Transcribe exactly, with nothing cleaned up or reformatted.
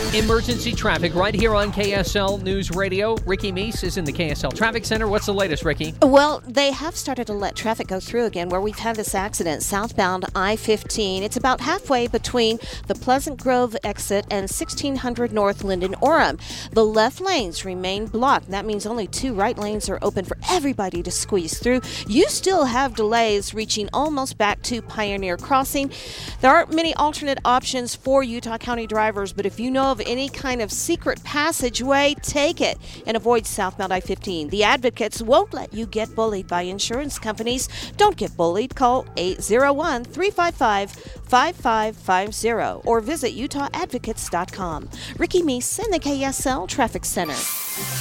Emergency traffic right here on K S L News Radio. Ricky Meese is in the K S L Traffic Center. What's the latest, Ricky? Well, they have started to let traffic go through again where we've had this accident southbound I fifteen. It's about halfway between the Pleasant Grove exit and sixteen hundred North Linden Orem. The left lanes remain blocked. That means only two right lanes are open for everybody to squeeze through. You still have delays reaching almost back to Pioneer Crossing. There aren't many alternate options for Utah County drivers, but if you know of any kind of secret passageway, take it and avoid southbound I fifteen. The advocates won't let you get bullied by insurance companies. Don't get bullied. Call eight zero one, three five five, five five five zero or visit utah advocates dot com. Ricky Meese in the K S L Traffic Center.